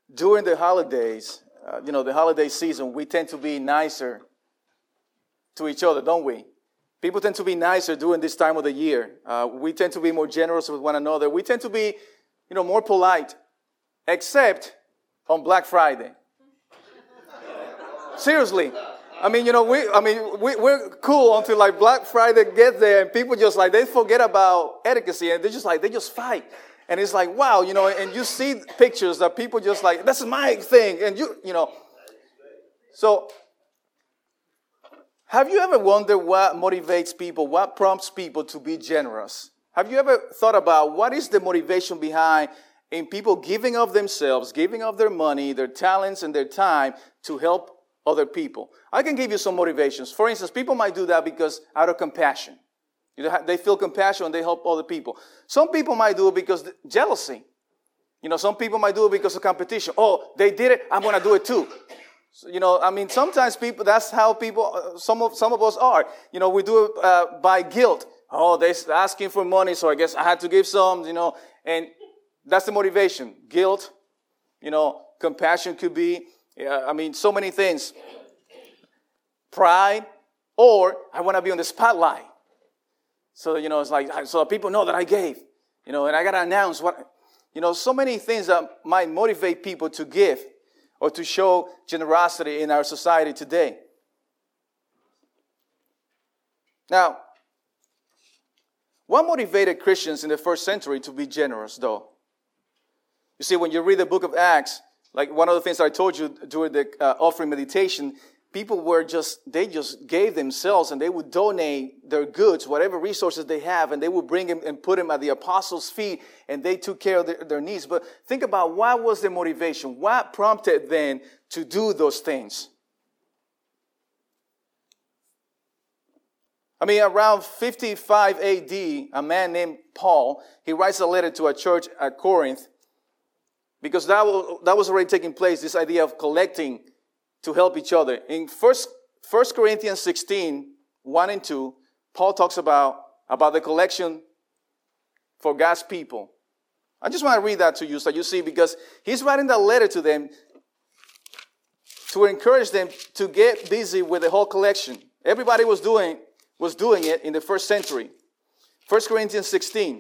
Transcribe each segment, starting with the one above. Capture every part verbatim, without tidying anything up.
during the holidays, uh, you know, the holiday season, we tend to be nicer to each other, don't we? People tend to be nicer during this time of the year. Uh, we tend to be more generous with one another. We tend to be, you know, more polite, except on Black Friday. Seriously. I mean, you know, we, I mean, we, we're cool until like Black Friday gets there and people just like, they forget about etiquette and they just like, they just fight. And it's like, wow, you know, and you see pictures that people just like, that's my thing. And you, you know, so have you ever wondered what motivates people, what prompts people to be generous? Have you ever thought about what is the motivation behind in people giving of themselves, giving of their money, their talents, and their time to help other people? I can give you some motivations. For instance, people might do that because out of compassion. You know, they feel compassion and they help other people. Some people might do it because of jealousy. You know, some people might do it because of competition. Oh, they did it, I'm going to do it too. So, you know, I mean, sometimes people, that's how people, uh, some of some of us are. You know, we do it uh, by guilt. Oh, they're asking for money, so I guess I had to give some, you know, and that's the motivation. Guilt, you know, compassion could be, uh, I mean, so many things. Pride, or I want to be on the spotlight. So, you know, it's like, so people know that I gave, you know, and I got to announce what, you know, so many things that might motivate people to give or to show generosity in our society today. Now, what motivated Christians in the first century to be generous, though? You see, when you read the book of Acts, like one of the things I told you during the uh, offering meditation, people were just, they just gave themselves and they would donate their goods, whatever resources they have, and they would bring them and put them at the apostles' feet, and they took care of their, their needs. But think about what was the motivation? What prompted them to do those things? I mean, around fifty-five A D, a man named Paul, he writes a letter to a church at Corinth, because that was, that was already taking place, this idea of collecting to help each other. In First Corinthians sixteen, one and two, Paul talks about, about the collection for God's people. I just want to read that to you so you see, because he's writing that letter to them to encourage them to get busy with the whole collection. Everybody was doing, was doing it in the first century. First Corinthians sixteen.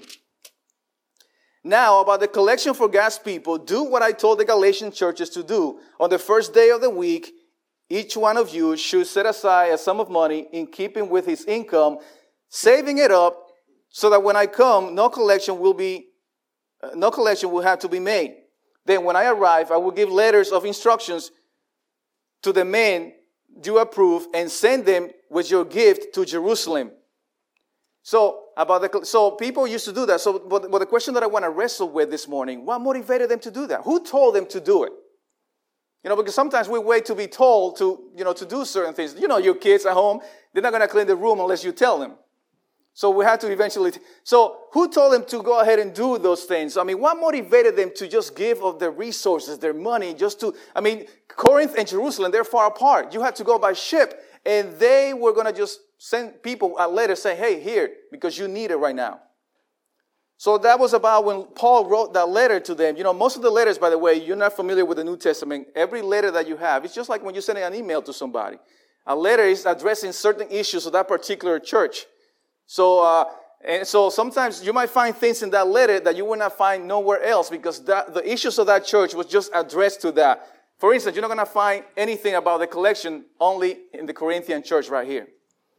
Now, about the collection for God's people, do what I told the Galatian churches to do. On the first day of the week, each one of you should set aside a sum of money in keeping with his income, saving it up so that when I come, no collection will be, uh, no collection will have to be made. Then when I arrive, I will give letters of instructions to the men you approve and send them with your gift to Jerusalem. So, about the, so people used to do that. So, but, but the question that I want to wrestle with this morning, what motivated them to do that? Who told them to do it? You know, because sometimes we wait to be told to, you know, to do certain things. You know, your kids at home, they're not going to clean the room unless you tell them. So we had to eventually, t- so who told them to go ahead and do those things? I mean, what motivated them to just give of their resources, their money, just to, I mean, Corinth and Jerusalem, they're far apart. You had to go by ship, and they were going to just send people a letter saying, hey, here, because you need it right now. So that was about when Paul wrote that letter to them. You know, most of the letters, by the way, you're not familiar with the New Testament. Every letter that you have, it's just like when you're sending an email to somebody. A letter is addressing certain issues of that particular church. So, uh, and so sometimes you might find things in that letter that you will not find nowhere else, because that, the issues of that church was just addressed to that. For instance, you're not going to find anything about the collection only in the Corinthian church right here.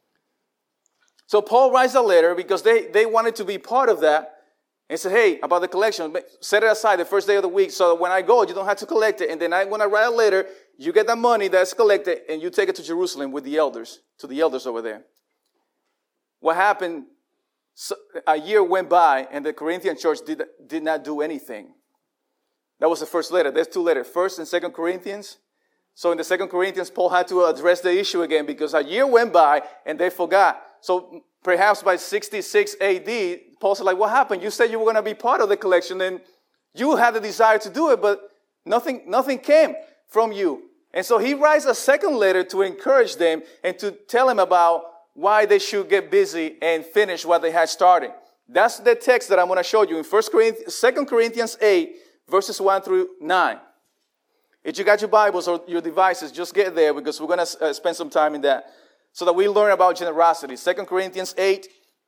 So Paul writes a letter because they, they wanted to be part of that, and said, hey, about the collection, set it aside the first day of the week so that when I go, you don't have to collect it. And then I, when I write a letter, you get that money that's collected and you take it to Jerusalem with the elders, to the elders over there. What happened, so a year went by and the Corinthian church did, did not do anything. That was the first letter. There's two letters, First and Second Corinthians. So in the Second Corinthians, Paul had to address the issue again because a year went by and they forgot. So perhaps by sixty-six A D, Paul said, like, what happened? You said you were going to be part of the collection and you had the desire to do it, but nothing, nothing came from you. And so he writes a second letter to encourage them and to tell them about why they should get busy and finish what they had started. That's the text that I'm going to show you in First Corinthians, Second Corinthians eight, verses one through nine. If you got your Bibles or your devices, just get there because we're going to uh, spend some time in that so that we learn about generosity. Second Corinthians eight.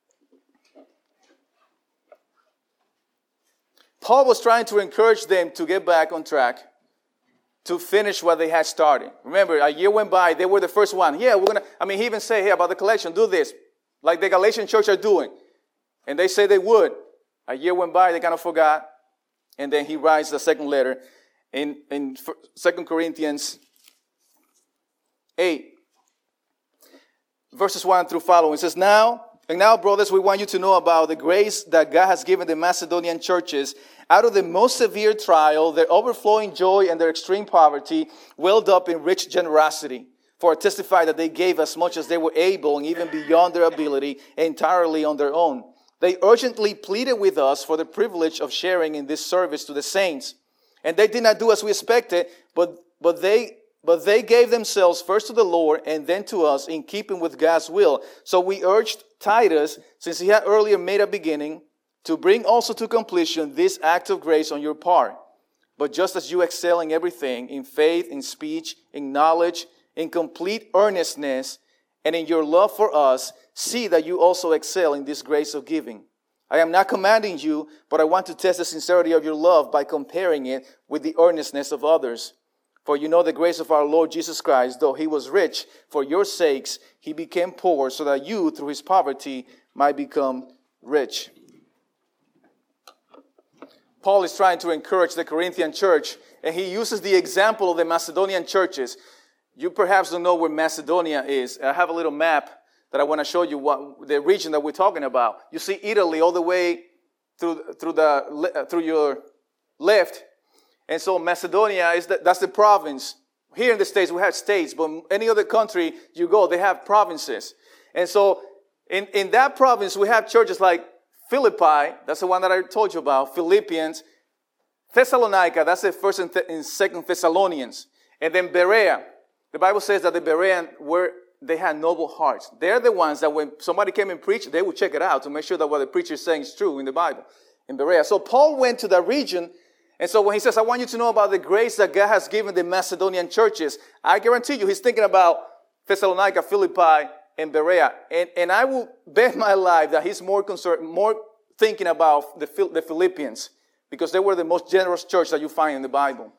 Paul was trying to encourage them to get back on track, to finish what they had started. Remember, a year went by, they were the first one. Yeah, we're going to, I mean, he even said, hey, about the collection, do this, like the Galatian church are doing. And they said they would. A year went by, they kind of forgot. And then he writes the second letter in, in Second Corinthians eight, verses one through following. It says, now, and now, brothers, we want you to know about the grace that God has given the Macedonian churches. Out of the most severe trial, their overflowing joy and their extreme poverty welled up in rich generosity. For I testify that they gave as much as they were able and even beyond their ability, entirely on their own. They urgently pleaded with us for the privilege of sharing in this service to the saints. And they did not do as we expected, but, but they But they gave themselves first to the Lord and then to us in keeping with God's will. So we urged Titus, since he had earlier made a beginning, to bring also to completion this act of grace on your part. But just as you excel in everything, in faith, in speech, in knowledge, in complete earnestness, and in your love for us, see that you also excel in this grace of giving. I am not commanding you, but I want to test the sincerity of your love by comparing it with the earnestness of others. For you know the grace of our Lord Jesus Christ, though he was rich, for your sakes he became poor, so that you, through his poverty, might become rich. Paul is trying to encourage the Corinthian church, and he uses the example of the Macedonian churches. You perhaps don't know where Macedonia is. I have a little map that I want to show you what the region that we're talking about. You see Italy all the way through through the through your left. And so Macedonia, is the, that's the province. Here in the States, we have states, but any other country you go, they have provinces. And so in, in that province, we have churches like Philippi, that's the one that I told you about, Philippians, Thessalonica, that's the first and, th- and second Thessalonians, and then Berea. The Bible says that the Bereans were, they had noble hearts. They're the ones that when somebody came and preached, they would check it out to make sure that what the preacher is saying is true in the Bible, in Berea. So Paul went to that region. And so when he says, I want you to know about the grace that God has given the Macedonian churches, I guarantee you he's thinking about Thessalonica, Philippi, and Berea. And, and I will bet my life that he's more concerned, more thinking about the, the Philippians, because they were the most generous church that you find in the Bible.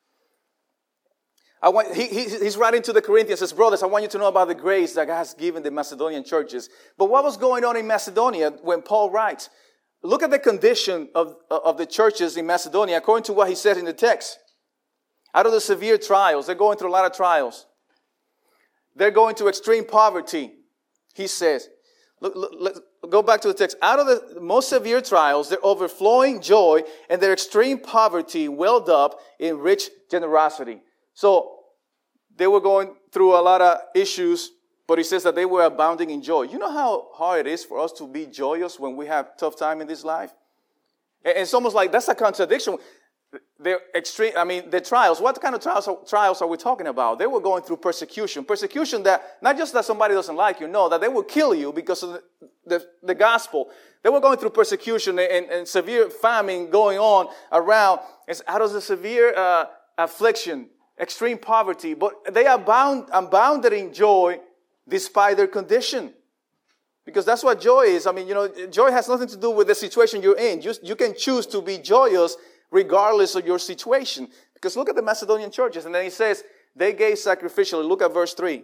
I want, he, he, he's writing to the Corinthians, says, brothers, I want you to know about the grace that God has given the Macedonian churches. But what was going on in Macedonia when Paul writes? Look at the condition of, of the churches in Macedonia according to what he said in the text. Out of the severe trials, they're going through a lot of trials. They're going to extreme poverty, he says. Look, look, let's go back to the text. Out of the most severe trials, their overflowing joy and their extreme poverty welled up in rich generosity. So they were going through a lot of issues, but he says that they were abounding in joy. You know how hard it is for us to be joyous when we have tough time in this life? And it's almost like that's a contradiction. They're extreme, I mean, the trials, what kind of trials are, trials are we talking about? They were going through persecution. Persecution that, not just that somebody doesn't like you, no, that they will kill you because of the, the, the gospel. They were going through persecution and, and severe famine going on around. It's out of the severe uh, affliction, extreme poverty, but they abound, abounded in joy despite their condition. Because that's what joy is. I mean, you know, joy has nothing to do with the situation you're in. You, you can choose to be joyous regardless of your situation. Because look at the Macedonian churches. And then he says, they gave sacrificially. Look at verse three.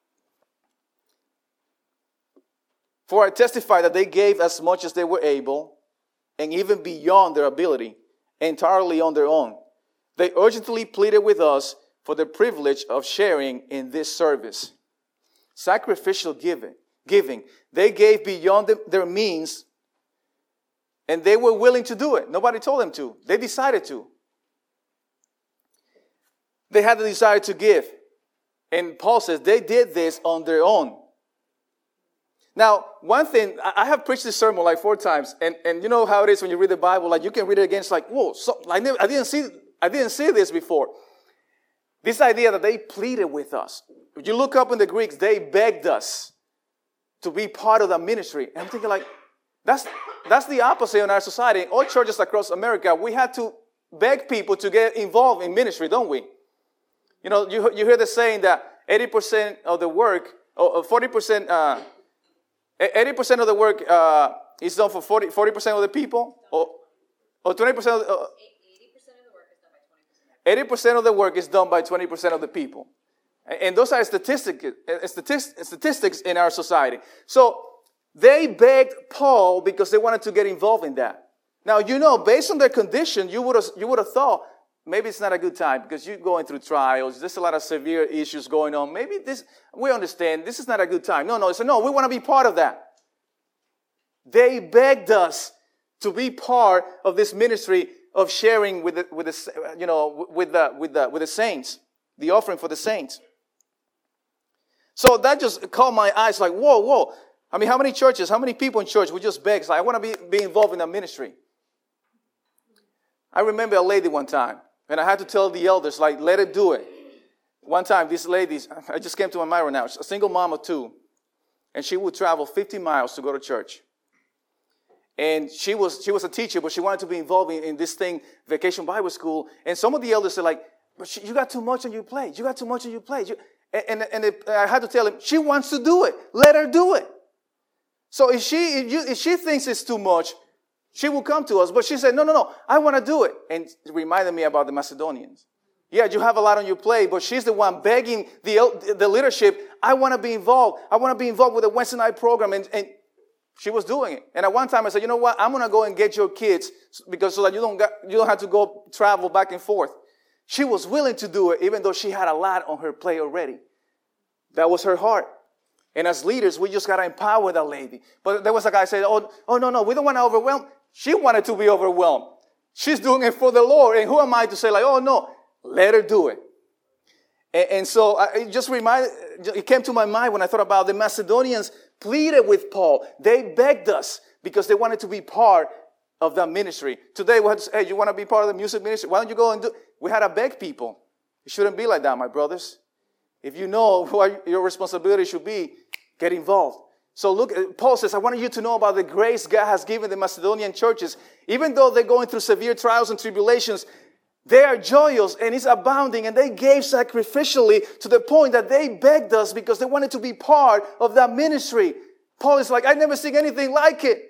For I testify that they gave as much as they were able, and even beyond their ability, entirely on their own. They urgently pleaded with us for the privilege of sharing in this service. Sacrificial giving. Giving. They gave beyond the, their means, and they were willing to do it. Nobody told them to. They decided to. They had the desire to give. And Paul says they did this on their own. Now, one thing, I have preached this sermon like four times, and, and you know how it is when you read the Bible, like you can read it again, it's like, whoa, so, I, never, I didn't see I didn't see this before. This idea that they pleaded with us. If you look up in the Greeks, they begged us to be part of the ministry. And I'm thinking like, that's, that's the opposite in our society. All churches across America, we had to beg people to get involved in ministry, don't we? You know, you, you hear the saying that eighty percent of the work, or forty percent, uh, eighty percent of the work uh, is done for forty, forty percent of the people, or, or twenty percent of the, uh, eighty percent of the work is done by twenty percent of the people. And those are statistics, statistics in our society. So they begged Paul because they wanted to get involved in that. Now, you know, based on their condition, you would have, you would have thought, maybe it's not a good time because you're going through trials. There's a lot of severe issues going on. Maybe this, we understand, this is not a good time. No, no, they said, no, we want to be part of that. They begged us to be part of this ministry of sharing with the, with the, you know, with the, with the, with the saints, the offering for the saints. So that just caught my eyes like, whoa, whoa. I mean, how many churches, how many people in church would just beg, like, I want to be, be involved in that ministry. I remember a lady one time, and I had to tell the elders, like, let her do it. One time, this lady, I just came to my mind right now, a single mom of two, and she would travel fifty miles to go to church. And she was she was a teacher, but she wanted to be involved in, in this thing, Vacation Bible School. And some of the elders said, like, but she, you got too much on your plate. You got too much on your plate. You, and and, and it, I had to tell him, she wants to do it. Let her do it. So if she if, you, if she thinks it's too much, she will come to us. But she said, no, no, no, I want to do it. And it reminded me about the Macedonians. Yeah, you have a lot on your plate, but she's the one begging the, the leadership, I want to be involved. I want to be involved with the Wednesday night program. And, and she was doing it. And at one time I said, you know what, I'm going to go and get your kids because so that you don't, got, you don't have to go travel back and forth. She was willing to do it even though she had a lot on her plate already. That was her heart. And as leaders, we just got to empower that lady. But there was a guy saying, oh, oh, no, no, we don't want to overwhelm. She wanted to be overwhelmed. She's doing it for the Lord. And who am I to say like, oh, no, let her do it. And, and so I, it just reminded, it came to my mind when I thought about the Macedonians pleaded with Paul. They begged us because they wanted to be part of that ministry. Today, we had to say, hey, you want to be part of the music ministry? Why don't you go and do it? We had to beg people. It shouldn't be like that, my brothers. If you know what your responsibility should be, get involved. So look, Paul says, I want you to know about the grace God has given the Macedonian churches. Even though they're going through severe trials and tribulations, they are joyous and it's abounding, and they gave sacrificially to the point that they begged us because they wanted to be part of that ministry. Paul is like, I've never seen anything like it.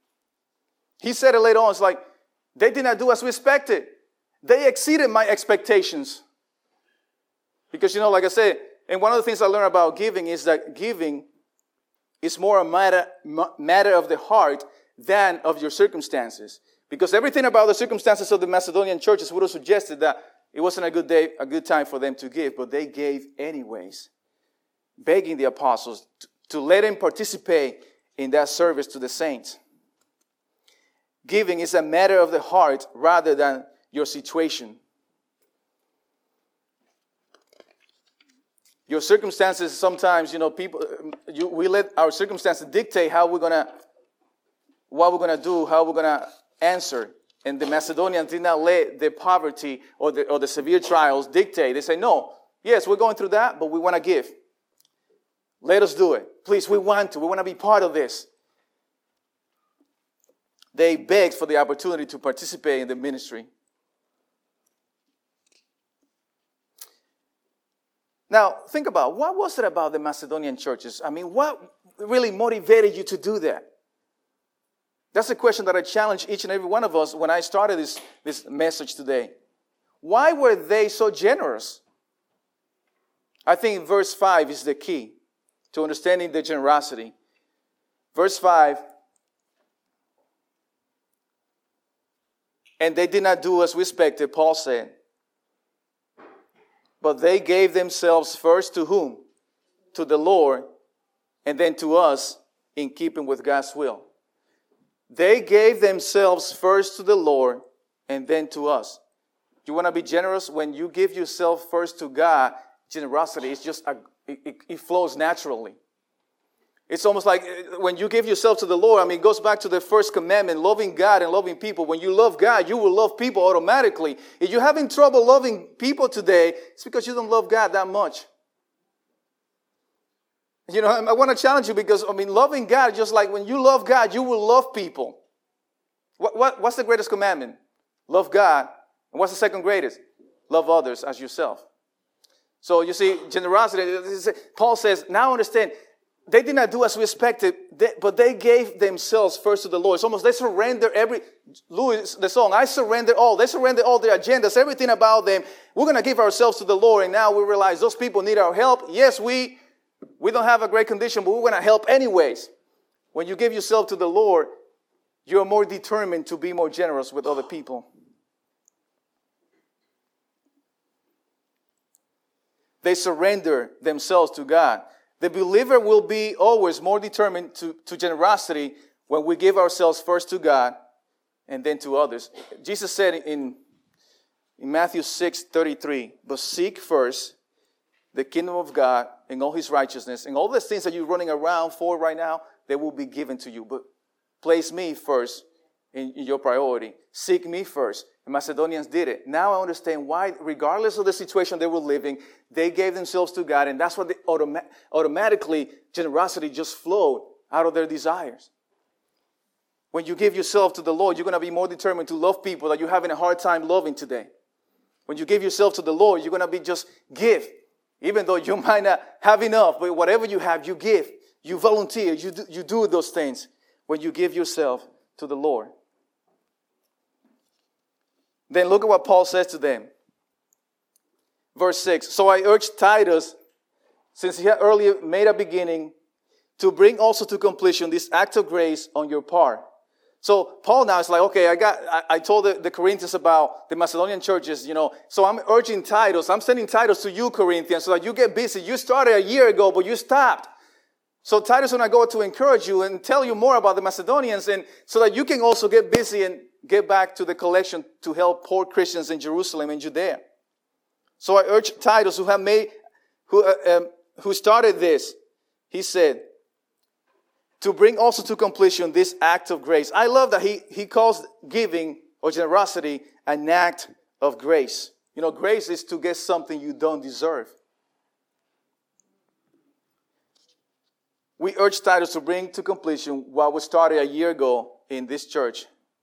He said it later on, it's like, they did not do as we expected. They exceeded my expectations. Because, you know, like I said, and one of the things I learned about giving is that giving is more a matter, matter of the heart than of your circumstances. Because everything about the circumstances of the Macedonian churches would have suggested that it wasn't a good day, a good time for them to give, but they gave anyways, begging the apostles to, to let him participate in that service to the saints. Giving is a matter of the heart rather than your situation. Your circumstances, sometimes, you know, people, you, we let our circumstances dictate how we're going to, what we're going to do, how we're going to answer. And the Macedonians did not let the poverty or the, or the severe trials dictate. They say, no, yes, we're going through that, but we want to give. Let us do it. Please, we want to. We want to be part of this. They begged for the opportunity to participate in the ministry. Now, think about, what was it about the Macedonian churches? I mean, what really motivated you to do that? That's a question that I challenge each and every one of us when I started this, this message today. Why were they so generous? I think verse five is the key to understanding the generosity. Verse five, and they did not do as we expected, Paul said. But they gave themselves first to whom? To the Lord, and then to us in keeping with God's will. They gave themselves first to the Lord and then to us. You want to be generous? When you give yourself first to God, generosity is just, a, it, it flows naturally. It's almost like when you give yourself to the Lord, I mean, it goes back to the first commandment, loving God and loving people. When you love God, you will love people automatically. If you're having trouble loving people today, it's because you don't love God that much. You know, I want to challenge you because, I mean, loving God, just like when you love God, you will love people. What, what, what's the greatest commandment? Love God. And what's the second greatest? Love others as yourself. So you see, generosity, Paul says, now understand, they did not do as we expected, they, but they gave themselves first to the Lord. It's almost, they surrender every, Louis, the song, I surrender all. They surrender all their agendas, everything about them. We're going to give ourselves to the Lord, and now we realize those people need our help. Yes, we, we don't have a great condition, but we're going to help anyways. When you give yourself to the Lord, you're more determined to be more generous with other people. They surrender themselves to God. The believer will be always more determined to, to generosity when we give ourselves first to God and then to others. Jesus said in, in Matthew six thirty-three, but seek first the kingdom of God and all his righteousness, and all the things that you're running around for right now, they will be given to you. But place me first in, in your priority. Seek me first. The Macedonians did it. Now I understand why, regardless of the situation they were living, they gave themselves to God, and that's what they automa- automatically, generosity just flowed out of their desires. When you give yourself to the Lord, you're going to be more determined to love people that you're having a hard time loving today. When you give yourself to the Lord, you're going to be just give. Even though you might not have enough, but whatever you have, you give. You volunteer. You do, you do those things when you give yourself to the Lord. Then look at what Paul says to them. Verse six, so I urge Titus, since he had earlier made a beginning, to bring also to completion this act of grace on your part. So Paul now is like, okay, I got, I, I told the, the Corinthians about the Macedonian churches, you know, so I'm urging Titus, I'm sending Titus to you, Corinthians, so that you get busy. You started a year ago, but you stopped. So Titus and I go to encourage you and tell you more about the Macedonians, and so that you can also get busy and get back to the collection to help poor Christians in Jerusalem and Judea. So I urge Titus, who have made, who uh, um, who started this, he said, to bring also to completion this act of grace. I love that he he calls giving or generosity an act of grace. You know, grace is to get something you don't deserve. We urge Titus to bring to completion what was started a year ago in this church.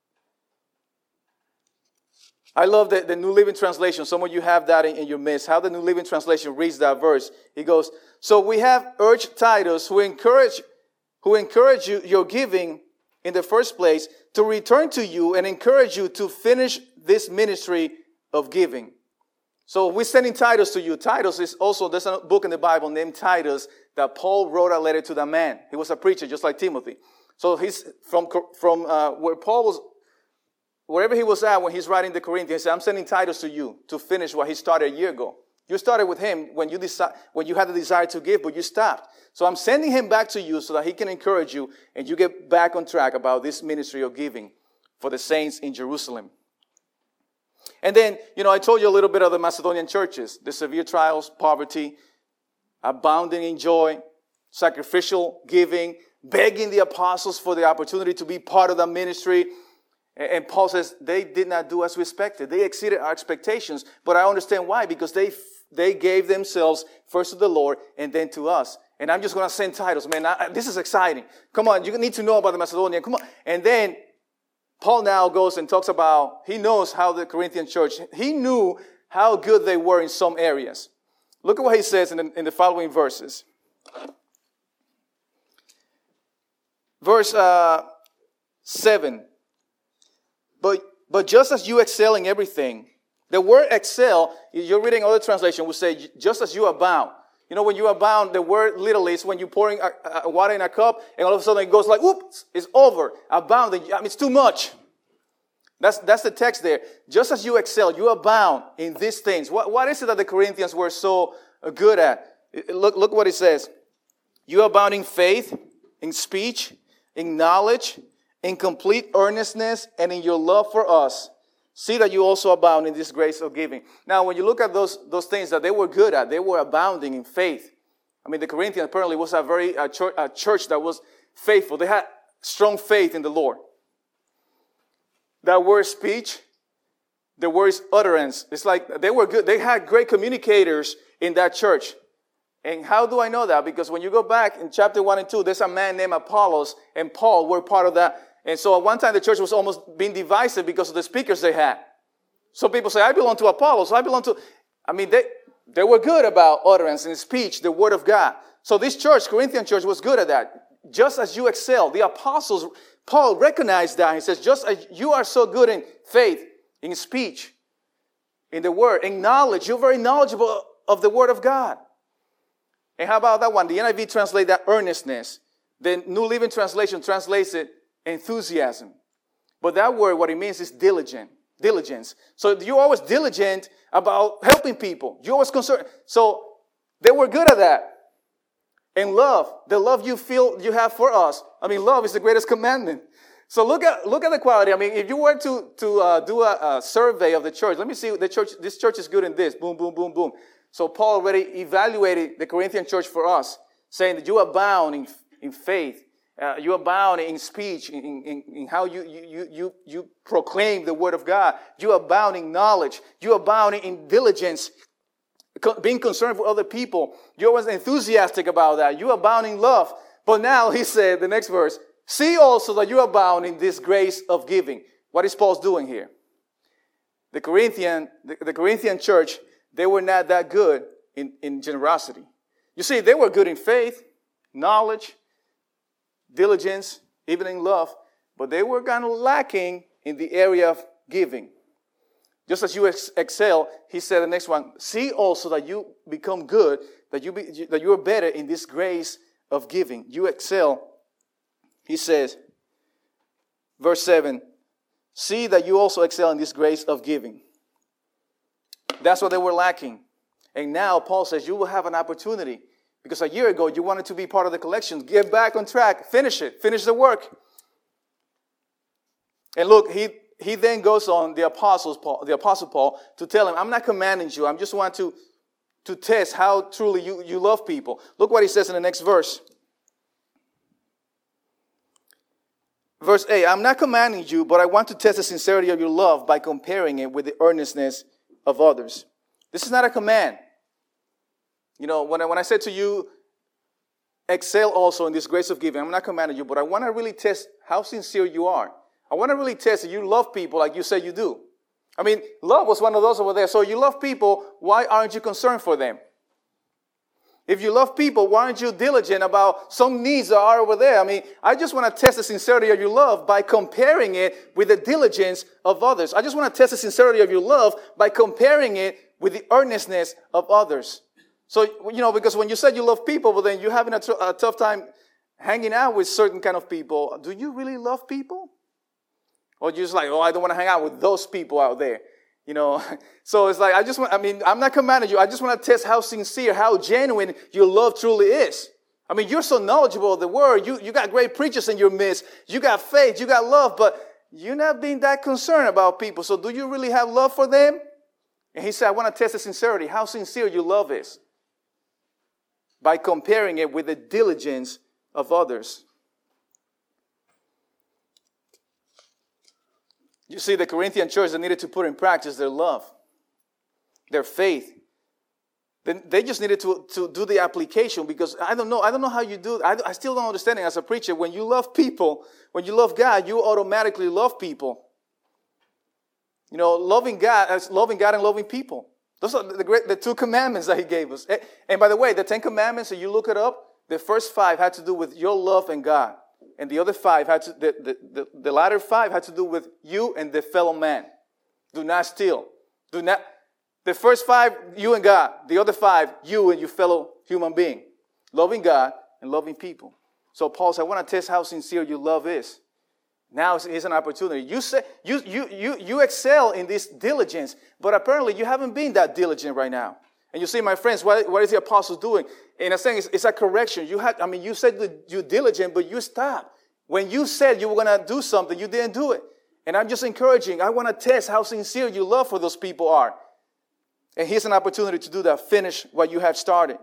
I love the, the New Living Translation. Some of you have that in, in your midst. How the New Living Translation reads that verse. He goes, so we have urged Titus, who encourage, who encourage you, your giving in the first place, to return to you and encourage you to finish this ministry of giving. So we're sending Titus to you. Titus is also, there's a book in the Bible named Titus that Paul wrote a letter to that man. He was a preacher just like Timothy. So he's from, from uh, where Paul was, wherever he was at when he's writing the Corinthians, he said, I'm sending Titus to you to finish what he started a year ago. You started with him when you decide, when you had the desire to give, but you stopped. So I'm sending him back to you so that he can encourage you and you get back on track about this ministry of giving for the saints in Jerusalem. And then, you know, I told you a little bit of the Macedonian churches, the severe trials, poverty, abounding in joy, sacrificial giving, begging the apostles for the opportunity to be part of the ministry. And Paul says they did not do as we expected. They exceeded our expectations. But I understand why, because they they gave themselves first to the Lord and then to us. And I'm just going to send Titus. Man, I, this is exciting. Come on, you need to know about the Macedonian. Come on. And then Paul now goes and talks about, he knows how the Corinthian church, he knew how good they were in some areas. Look at what he says in the, in the following verses. Verse uh, seven. But, but just as you excel in everything, the word excel, you're reading other translation, will say just as you abound. You know, when you abound, the word literally is when you're pouring a, a water in a cup and all of a sudden it goes like, whoops, it's over. Abounding, I mean, it's too much. That's, that's the text there. Just as you excel, you abound in these things. What, what is it that the Corinthians were so good at? Look, look what it says. You abound in faith, in speech, in knowledge, in complete earnestness, and in your love for us. See that you also abound in this grace of giving. Now, when you look at those, those things that they were good at, they were abounding in faith. I mean, the Corinthians apparently was a very a church, a church that was faithful. They had strong faith in the Lord. That word speech, the word is utterance. It's like they were good. They had great communicators in that church. And how do I know that? Because when you go back in chapter one and two, there's a man named Apollos and Paul were part of that. And so at one time the church was almost being divisive because of the speakers they had. Some people say, I belong to Apollos, I belong to... I mean, they, they were good about utterance and speech, the word of God. So this church, Corinthian church, was good at that. Just as you excel, the apostles, Paul recognized that. He says, just as you are so good in faith, in speech, in the word, in knowledge, you're very knowledgeable of the word of God. And how about that one? The N I V translates that earnestness. The New Living Translation translates it enthusiasm. But that word, what it means is diligent. Diligence. So you're always diligent about helping people. You're always concerned. So they were good at that. And love, the love you feel you have for us. I mean, love is the greatest commandment. So look at look at the quality. I mean, if you were to to uh, do a, a survey of the church, let me see the church. This church is good in this. Boom, boom, boom, boom. So Paul already evaluated the Corinthian church for us, saying that you abound in in faith, uh, you abound in speech, in, in, in how you you you you proclaim the word of God. You abound in knowledge. You abound in diligence. Being concerned for other people. You're always enthusiastic about that. You abound in love. But now he said, the next verse, see also that you abound in this grace of giving. What is Paul doing here? The Corinthian, the, the Corinthian church, they were not that good in, in generosity. You see, they were good in faith, knowledge, diligence, even in love, but they were kind of lacking in the area of giving. Just as you ex- excel, he said the next one, see also that you become good, that you be, that you are better in this grace of giving. You excel. He says, verse seven, see that you also excel in this grace of giving. That's what they were lacking. And now Paul says you will have an opportunity. Because a year ago you wanted to be part of the collections. Get back on track. Finish it. Finish the work. And look, he He then goes on, the apostles, Paul, the apostle Paul, to tell him, I'm not commanding you. I just want to, to test how truly you, you love people. Look what he says in the next verse. Verse eight, I'm not commanding you, but I want to test the sincerity of your love by comparing it with the earnestness of others. This is not a command. You know, when I, when I said to you, excel also in this grace of giving, I'm not commanding you, but I want to really test how sincere you are. I want to really test that you love people like you said you do. I mean, love was one of those over there. So you love people, why aren't you concerned for them? If you love people, why aren't you diligent about some needs that are over there? I mean, I just want to test the sincerity of your love by comparing it with the diligence of others. I just want to test the sincerity of your love by comparing it with the earnestness of others. So, you know, because when you said you love people, but then you're having a, t- a tough time hanging out with certain kind of people, do you really love people? Or you're just like, oh, I don't want to hang out with those people out there. You know, so it's like, I just want, I mean, I'm not commanding you. I just want to test how sincere, how genuine your love truly is. I mean, you're so knowledgeable of the word. You, you got great preachers in your midst. You got faith. You got love, but you're not being that concerned about people. So do you really have love for them? And he said, I want to test the sincerity, how sincere your love is, by comparing it with the diligence of others. You see, the Corinthian church, they needed to put in practice their love, their faith. Then they just needed to, to do the application, because I don't know, I don't know how you do it. I, I still don't understand it as a preacher. When you love people, when you love God, you automatically love people. You know, loving God, as loving God and loving people. Those are the great, the two commandments that he gave us. And by the way, the Ten Commandments, if you look it up, the first five had to do with your love and God. And the other five had to, the, the, the, the latter five had to do with you and the fellow man. Do not steal. Do not, the first five, you and God. The other five, you and your fellow human being. Loving God and loving people. So Paul said, I want to test how sincere your love is. Now is an opportunity. You say you you you you excel in this diligence, but apparently you haven't been that diligent right now. And you see, my friends, what, what is the apostle doing? In a sense, it's, it's a correction. You had, I mean, you said that you're diligent, but you stopped. When you said you were going to do something, you didn't do it. And I'm just encouraging. I want to test how sincere your love for those people are. And here's an opportunity to do that. Finish what you have started.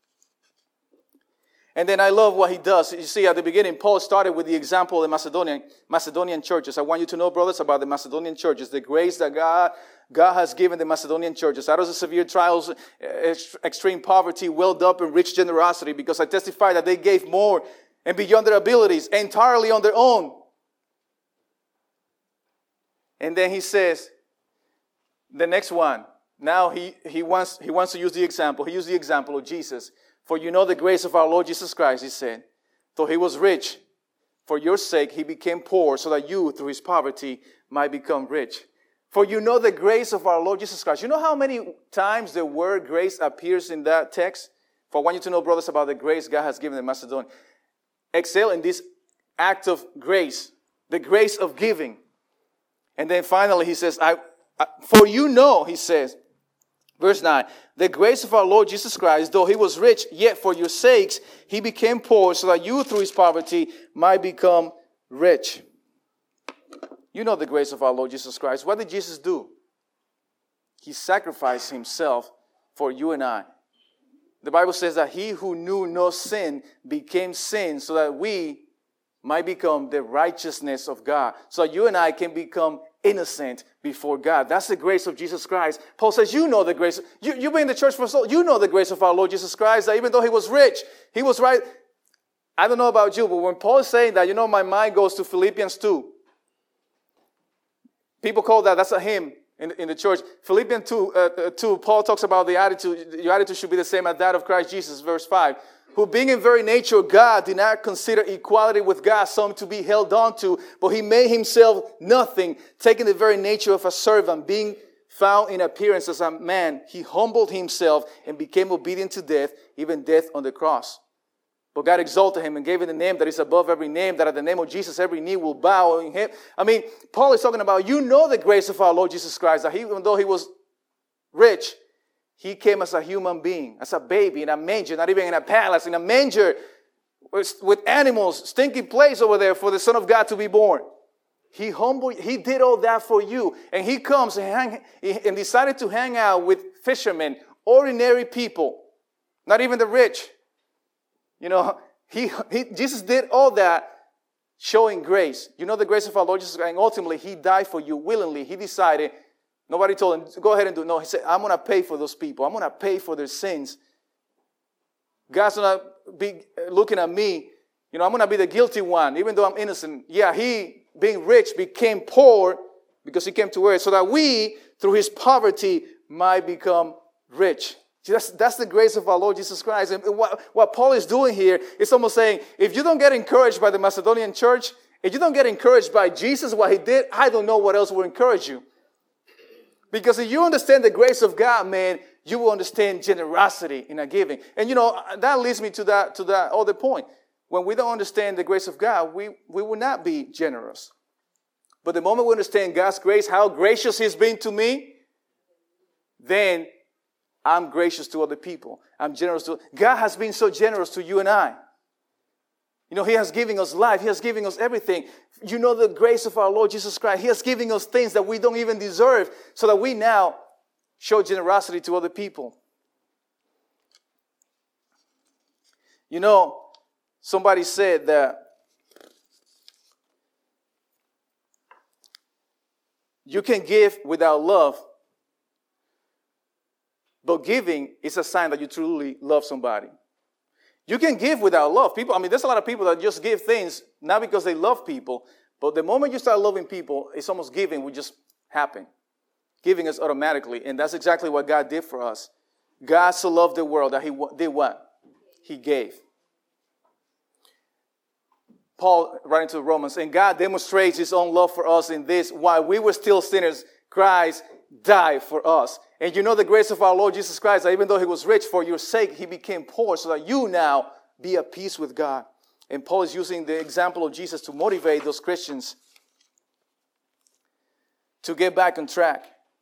And then I love what he does. You see, at the beginning, Paul started with the example of the Macedonian, Macedonian churches. I want you to know, brothers, about the Macedonian churches, the grace that God, God has given the Macedonian churches. Out of the severe trials, extreme poverty, welled up in rich generosity, because I testify that they gave more and beyond their abilities, entirely on their own. And then he says, the next one, now he, he, wants, he wants to use the example. He used the example of Jesus. For you know the grace of our Lord Jesus Christ, he said. Though he was rich, for your sake he became poor, so that you, through his poverty, might become rich. For you know the grace of our Lord Jesus Christ. You know how many times the word grace appears in that text? For I want you to know, brothers, about the grace God has given the Macedonians. Excel in this act of grace, the grace of giving. And then finally he says, I, I, for you know, he says, verse nine, the grace of our Lord Jesus Christ, though he was rich, yet for your sakes he became poor, so that you through his poverty might become rich. You know the grace of our Lord Jesus Christ. What did Jesus do? He sacrificed himself for you and I. The Bible says that he who knew no sin became sin, so that we might become the righteousness of God. So you and I can become innocent before God. That's the grace of Jesus Christ. Paul says, you know the grace. You, you've been in the church for so, you know the grace of our Lord Jesus Christ, that even though he was rich, he was right. I don't know about you, but when Paul is saying that, you know, my mind goes to Philippians two. People call that, that's a hymn in, in the church. Philippians two, uh, two, Paul talks about the attitude, your attitude should be the same as that of Christ Jesus, verse five. Who being in very nature God did not consider equality with God something to be held on to, but he made himself nothing, taking the very nature of a servant, being found in appearance as a man. He humbled himself and became obedient to death, even death on the cross. But God exalted him and gave him the name that is above every name, that at the name of Jesus every knee will bow in him. I mean, Paul is talking about, you know the grace of our Lord Jesus Christ, that he, even though he was rich, he came as a human being, as a baby in a manger, not even in a palace, in a manger with, with animals, stinking place over there for the Son of God to be born. He humbled, he did all that for you. And he comes and, hang, and decided to hang out with fishermen, ordinary people, not even the rich. You know, he, he Jesus did all that showing grace. You know the grace of our Lord Jesus Christ. And ultimately, he died for you willingly. He decided. Nobody told him, go ahead and do it. No, he said, I'm going to pay for those people. I'm going to pay for their sins. God's going to be looking at me. You know, I'm going to be the guilty one, even though I'm innocent. Yeah, he, being rich, became poor because he came to earth, so that we, through his poverty, might become rich. See, that's, that's the grace of our Lord Jesus Christ. And what, what Paul is doing here is almost saying, if you don't get encouraged by the Macedonian church, if you don't get encouraged by Jesus, what he did, I don't know what else will encourage you. Because if you understand the grace of God, man, you will understand generosity in our giving. And, you know, that leads me to that, to that other point. When we don't understand the grace of God, we, we will not be generous. But the moment we understand God's grace, how gracious he's been to me, then I'm gracious to other people. I'm generous to... God has been so generous to you and I. You know, he has given us life. He has given us everything. You know the grace of our Lord Jesus Christ. He has given us things that we don't even deserve, so that we now show generosity to other people. You know, somebody said that you can give without love, but giving is a sign that you truly love somebody. You can give without love. People, I mean, there's a lot of people that just give things, not because they love people, but the moment you start loving people, it's almost giving will just happen. Giving is automatically, and that's exactly what God did for us. God so loved the world that he did what? He gave. Paul, writing to the Romans, and God demonstrates his own love for us in this: while we were still sinners, Christ died for us. And you know the grace of our Lord Jesus Christ, that even though he was rich, for your sake he became poor, so that you now be at peace with God. And Paul is using the example of Jesus to motivate those Christians to get back on track.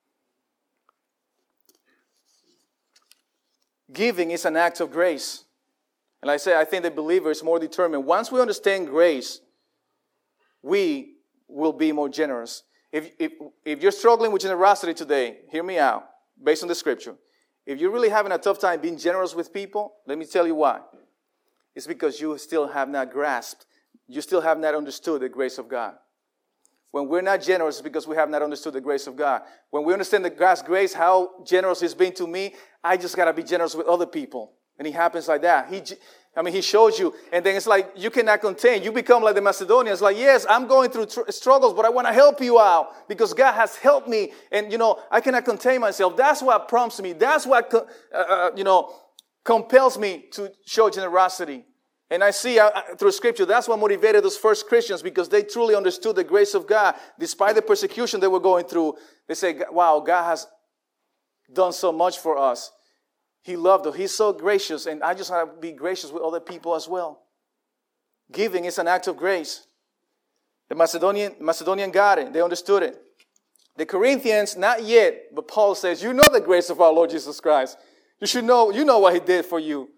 Giving is an act of grace. And like I say, I think the believer is more determined. Once we understand grace, we will be more generous. If, if, if you're struggling with generosity today, hear me out, based on the scripture. If you're really having a tough time being generous with people, let me tell you why. It's because you still have not grasped, you still have not understood the grace of God. When we're not generous, it's because we have not understood the grace of God. When we understand the God's grace, how generous he's been to me, I just got to be generous with other people. And it happens like that. He, I mean, he shows you, and then it's like you cannot contain. You become like the Macedonians, like, yes, I'm going through tr- struggles, but I want to help you out because God has helped me, and, you know, I cannot contain myself. That's what prompts me. That's what, uh, uh, you know, compels me to show generosity. And I see uh, through Scripture, that's what motivated those first Christians, because they truly understood the grace of God. Despite the persecution they were going through, they say, wow, God has done so much for us. He loved us. He's so gracious, and I just want to be gracious with other people as well. Giving is an act of grace. The Macedonian, Macedonian got it. They understood it. The Corinthians, not yet, but Paul says, you know the grace of our Lord Jesus Christ. You should know, you know what he did for you.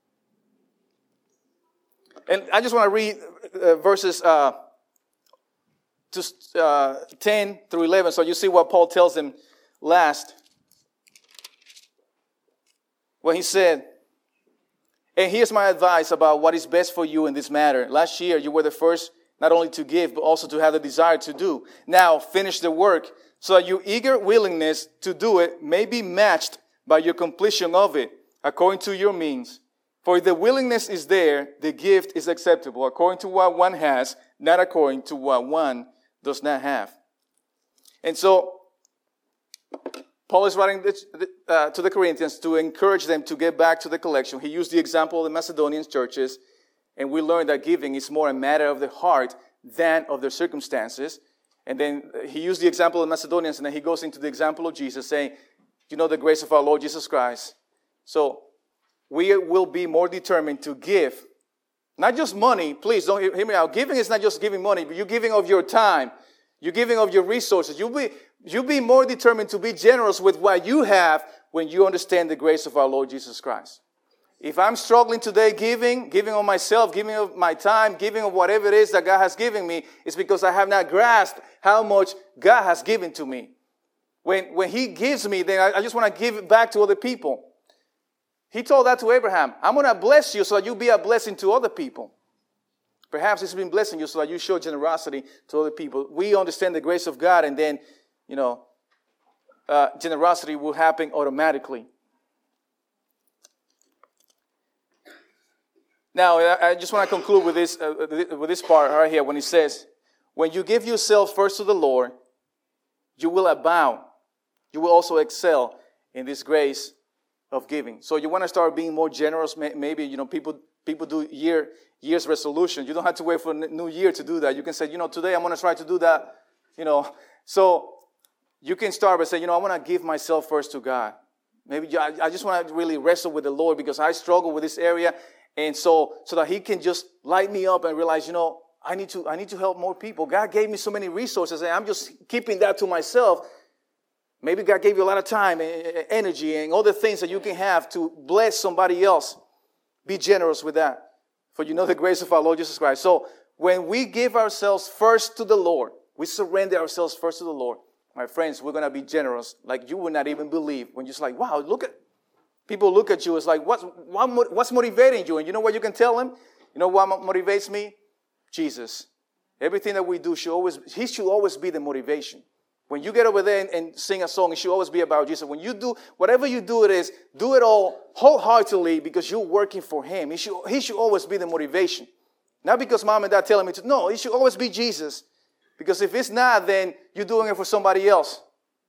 And I just want to read uh, verses uh, just, uh, ten through eleven, so you see what Paul tells them last. When he said, and here's my advice about what is best for you in this matter. Last year, you were the first not only to give, but also to have the desire to do. Now, finish the work so that your eager willingness to do it may be matched by your completion of it, according to your means. For if the willingness is there, the gift is acceptable, according to what one has, not according to what one does not have. And so, Paul is writing this, uh, to the Corinthians to encourage them to get back to the collection. He used the example of the Macedonian churches, and we learned that giving is more a matter of the heart than of their circumstances. And then he used the example of the Macedonians, and then he goes into the example of Jesus, saying, you know the grace of our Lord Jesus Christ. So we will be more determined to give. Not just money, please don't hear me out. Giving is not just giving money, but you're giving of your time. You're giving of your resources. You'll be, you'll be more determined to be generous with what you have when you understand the grace of our Lord Jesus Christ. If I'm struggling today giving, giving of myself, giving of my time, giving of whatever it is that God has given me, it's because I have not grasped how much God has given to me. When, when he gives me, then I, I just want to give it back to other people. He told that to Abraham. I'm going to bless you so that you'll be a blessing to other people. Perhaps it's been blessing you so that you show generosity to other people. We understand the grace of God, and then, you know, uh, generosity will happen automatically. Now, I just want to conclude with this, uh, with this part right here when he says, when you give yourself first to the Lord, you will abound. You will also excel in this grace of giving. So you want to start being more generous. Maybe, you know, people people do year year's resolution. You don't have to wait for new year to do that. You can say, you know, today I'm going to try to do that. You know, so you can start by saying, you know, I want to give myself first to God. Maybe I, I just want to really wrestle with the Lord because I struggle with this area, and so so that He can just light me up and realize, you know, I need to I need to help more people. God gave me so many resources, and I'm just keeping that to myself. Maybe God gave you a lot of time and energy and all the things that you can have to bless somebody else. Be generous with that. For you know the grace of our Lord Jesus Christ. So when we give ourselves first to the Lord, we surrender ourselves first to the Lord, my friends, we're going to be generous like you would not even believe. When you're just like, wow, look at, people look at you. It's like, what's, what, what's motivating you? And you know what you can tell them? You know what motivates me? Jesus. Everything that we do should always, He should always be the motivation. When you get over there and, and sing a song, it should always be about Jesus. When you do, whatever you do it is, do it all wholeheartedly because you're working for Him. He should, he should always be the motivation. Not because mom and dad telling me to. No, it should always be Jesus. Because if it's not, then you're doing it for somebody else.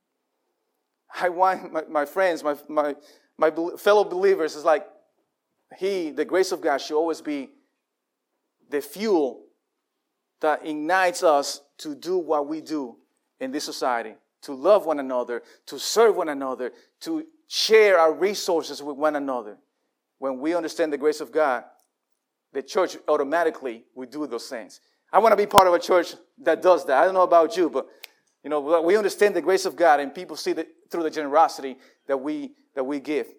I want my, my friends, my, my, my fellow believers, it's like He, the grace of God, should always be the fuel that ignites us to do what we do in this society, to love one another, to serve one another, to share our resources with one another. When we understand the grace of God, the church automatically will do those things. I want to be part of a church that does that. I don't know about you, but you know, we understand the grace of God, and people see that through the generosity that we that we give.